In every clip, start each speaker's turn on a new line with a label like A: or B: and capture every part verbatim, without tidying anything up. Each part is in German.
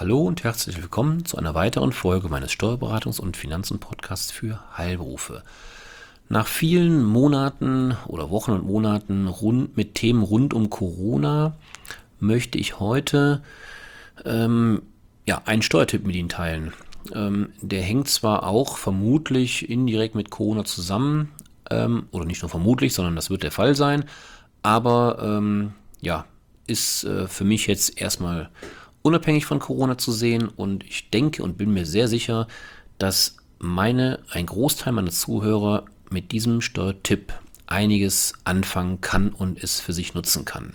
A: Hallo und herzlich willkommen zu einer weiteren Folge meines Steuerberatungs- und Finanzen-Podcasts für Heilberufe. Nach vielen Monaten oder Wochen und Monaten rund, mit Themen rund um Corona möchte ich heute ähm, ja, einen Steuertipp mit Ihnen teilen. Ähm, der hängt zwar auch vermutlich indirekt mit Corona zusammen, ähm, oder nicht nur vermutlich, sondern das wird der Fall sein, aber ähm, ja, ist äh, für mich jetzt erstmal unabhängig von Corona zu sehen und ich denke und bin mir sehr sicher, dass meine, ein Großteil meiner Zuhörer mit diesem Steuertipp einiges anfangen kann und es für sich nutzen kann.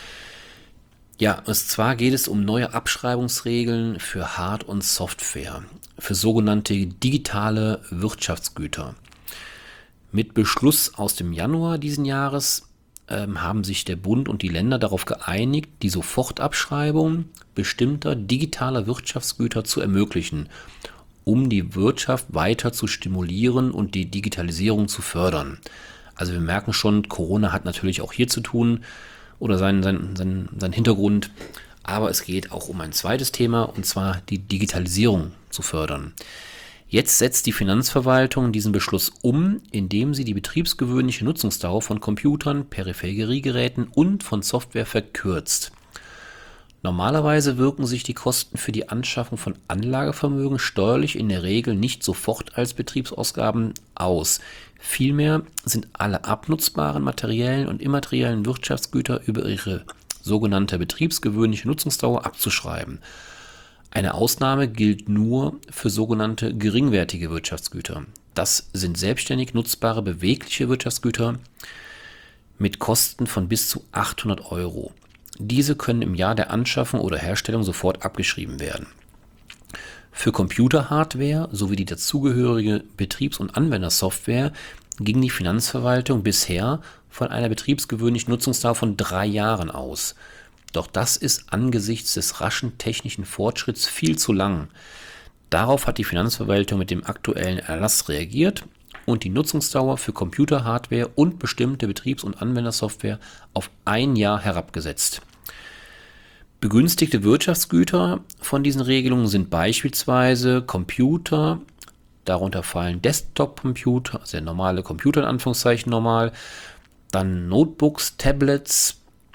A: Ja, und zwar geht es um neue Abschreibungsregeln für Hard- und Software, für sogenannte digitale Wirtschaftsgüter. Mit Beschluss aus dem Januar diesen Jahres ähm, haben sich der Bund und die Länder darauf geeinigt, die Sofortabschreibung bestimmter digitaler Wirtschaftsgüter zu ermöglichen, um die Wirtschaft weiter zu stimulieren und die Digitalisierung zu fördern. Also wir merken schon, Corona hat natürlich auch hier zu tun oder seinen, seinen, seinen, seinen Hintergrund, aber es geht auch um ein zweites Thema, und zwar die Digitalisierung zu fördern. Jetzt setzt die Finanzverwaltung diesen Beschluss um, indem sie die betriebsgewöhnliche Nutzungsdauer von Computern, Peripheriegeräten und von Software verkürzt. Normalerweise wirken sich die Kosten für die Anschaffung von Anlagevermögen steuerlich in der Regel nicht sofort als Betriebsausgaben aus. Vielmehr sind alle abnutzbaren materiellen und immateriellen Wirtschaftsgüter über ihre sogenannte betriebsgewöhnliche Nutzungsdauer abzuschreiben. Eine Ausnahme gilt nur für sogenannte geringwertige Wirtschaftsgüter. Das sind selbstständig nutzbare bewegliche Wirtschaftsgüter mit Kosten von bis zu achthundert Euro. Diese können im Jahr der Anschaffung oder Herstellung sofort abgeschrieben werden. Für Computerhardware sowie die dazugehörige Betriebs- und Anwendersoftware ging die Finanzverwaltung bisher von einer betriebsgewöhnlichen Nutzungsdauer von drei Jahren aus. Doch das ist angesichts des raschen technischen Fortschritts viel zu lang. Darauf hat die Finanzverwaltung mit dem aktuellen Erlass reagiert und die Nutzungsdauer für Computerhardware und bestimmte Betriebs- und Anwendersoftware auf ein Jahr herabgesetzt. Begünstigte Wirtschaftsgüter von diesen Regelungen sind beispielsweise Computer, darunter fallen Desktop-Computer, also der normale Computer in Anführungszeichen normal, dann Notebooks, Tablets,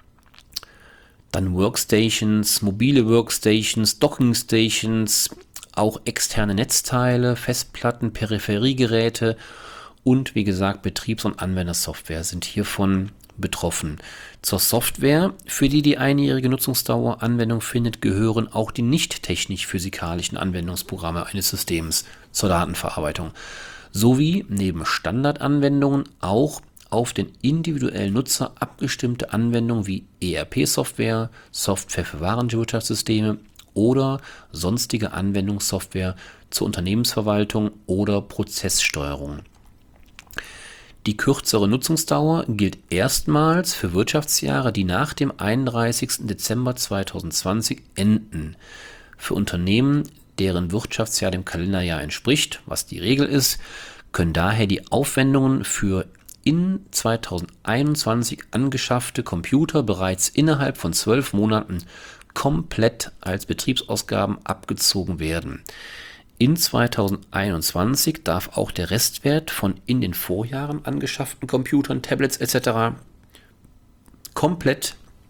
A: dann Workstations, mobile Workstations, Dockingstations, auch externe Netzteile, Festplatten, Peripheriegeräte und wie gesagt Betriebs- und Anwendersoftware sind hiervon betroffen. Zur Software, für die die einjährige Nutzungsdauer Anwendung findet, gehören auch die nicht technisch-physikalischen Anwendungsprogramme eines Systems zur Datenverarbeitung, sowie neben Standardanwendungen auch auf den individuellen Nutzer abgestimmte Anwendungen wie E R P-Software, Software für Warenwirtschaftssysteme oder sonstige Anwendungssoftware zur Unternehmensverwaltung oder Prozesssteuerung. Die kürzere Nutzungsdauer gilt erstmals für Wirtschaftsjahre, die nach dem einunddreißigsten Dezember zweitausendzwanzig enden. Für Unternehmen, deren Wirtschaftsjahr dem Kalenderjahr entspricht, was die Regel ist, können daher die Aufwendungen für in zweitausendeinundzwanzig angeschaffte Computer bereits innerhalb von zwölf Monaten komplett als Betriebsausgaben abgezogen werden. In zweitausendeinundzwanzig darf auch der Restwert von in den Vorjahren angeschafften Computern, Tablets et cetera komplett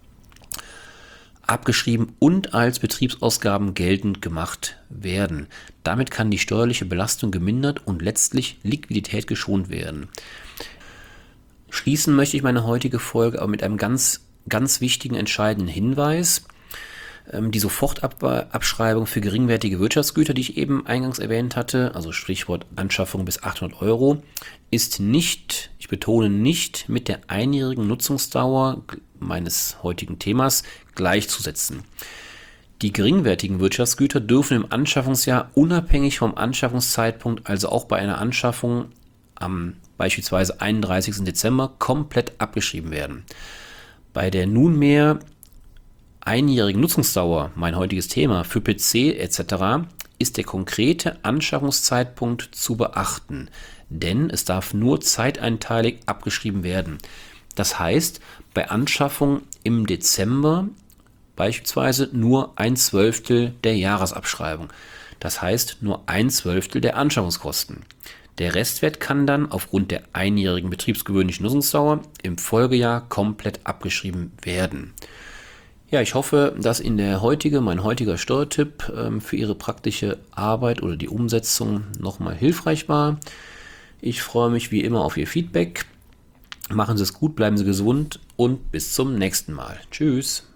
A: abgeschrieben und als Betriebsausgaben geltend gemacht werden. Damit kann die steuerliche Belastung gemindert und letztlich Liquidität geschont werden. Schließen möchte ich meine heutige Folge aber mit einem ganz, ganz wichtigen, entscheidenden Hinweis. Die Sofortabschreibung für geringwertige Wirtschaftsgüter, die ich eben eingangs erwähnt hatte, also Stichwort Anschaffung bis achthundert Euro, ist nicht, ich betone nicht, mit der einjährigen Nutzungsdauer meines heutigen Themas gleichzusetzen. Die geringwertigen Wirtschaftsgüter dürfen im Anschaffungsjahr unabhängig vom Anschaffungszeitpunkt, also auch bei einer Anschaffung am beispielsweise einunddreißigsten Dezember, komplett abgeschrieben werden. Bei der nunmehr einjährigen Nutzungsdauer, mein heutiges Thema, für P C et cetera, ist der konkrete Anschaffungszeitpunkt zu beachten, denn es darf nur zeiteinteilig abgeschrieben werden. Das heißt, bei Anschaffung im Dezember beispielsweise nur ein Zwölftel der Jahresabschreibung. Das heißt nur ein Zwölftel der Anschaffungskosten. Der Restwert kann dann aufgrund der einjährigen betriebsgewöhnlichen Nutzungsdauer im Folgejahr komplett abgeschrieben werden. Ja, ich hoffe, dass Ihnen der heutige, mein heutiger Steuertipp ähm, für Ihre praktische Arbeit oder die Umsetzung nochmal hilfreich war. Ich freue mich wie immer auf Ihr Feedback. Machen Sie es gut, bleiben Sie gesund und bis zum nächsten Mal. Tschüss.